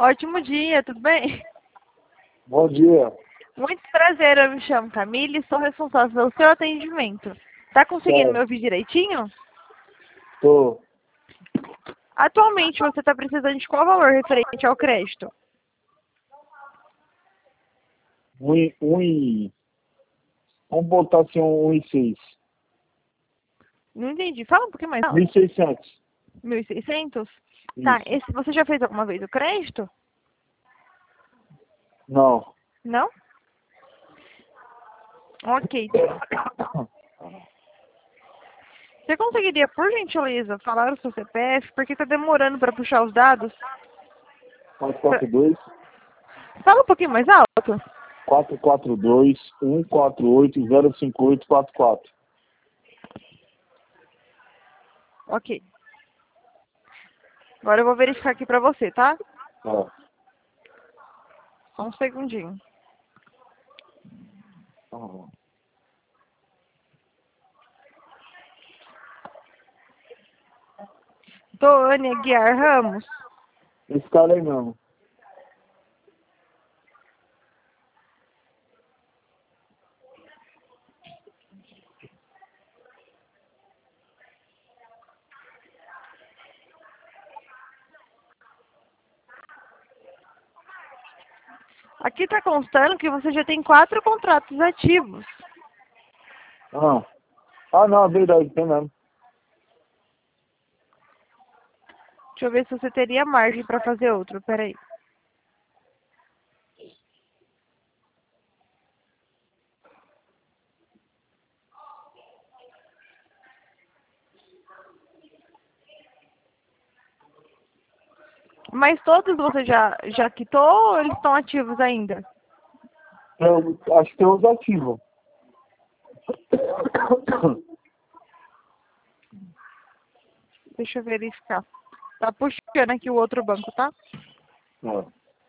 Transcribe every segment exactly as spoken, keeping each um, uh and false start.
Ótimo dia, tudo bem? Bom dia. Muito prazer, eu me chamo Camille e sou responsável pelo seu atendimento. Tá conseguindo me Certo. ouvir direitinho? Tô. Atualmente você está precisando de qual valor referente ao crédito? Um, e- um, e- vamos botar assim um e seis. Não entendi. Fala um pouquinho mais Mil e alto. seiscentos. mil e seiscentos? Tá, Isso. esse, você já fez alguma vez o crédito? Não. Não? Ok. Você conseguiria, por gentileza, falar o seu C P F? Porque tá demorando para puxar os dados. quatro Pra- quatro dois, Fala um pouquinho mais alto. quatro quatro dois, um quatro oito, zero cinco oito quatro quatro. Ok. Agora eu vou verificar aqui pra você, tá? Ó. Só um segundinho. Ó. Tônia Guiar Ramos. Esse cara aí mesmo. Aqui tá constando que você já tem quatro contratos ativos. Ah. Ah, não, é verdade, tem mesmo. Deixa eu ver se você teria margem pra fazer outro. Peraí. Mas todos você já, já quitou ou eles estão ativos ainda? Eu acho que tem uns ativos. Deixa eu verificar. Tá puxando aqui o outro banco, tá? Ó.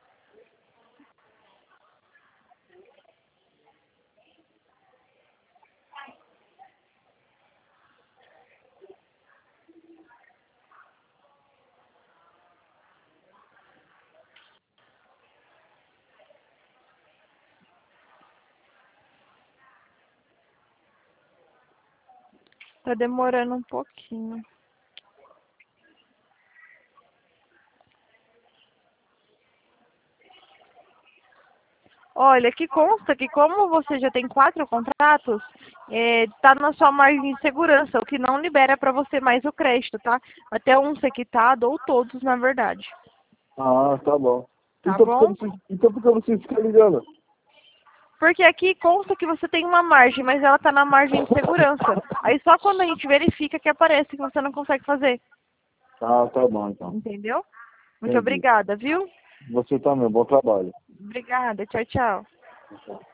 Tá demorando um pouquinho. Olha, aqui consta que como você já tem quatro contratos, está na sua margem de segurança, o que não libera para você mais o crédito, tá? Até um ser quitado ou todos, na verdade. Ah, tá bom. Tá Então por que bom? você, então por que você fica ligando? Porque aqui consta que você tem uma margem, mas ela está na margem de segurança. Aí só quando a gente verifica que aparece que você não consegue fazer. Ah, tá bom então. Entendeu? Muito Entendi. obrigada, viu? Você também, bom trabalho. Obrigada. Tchau, tchau.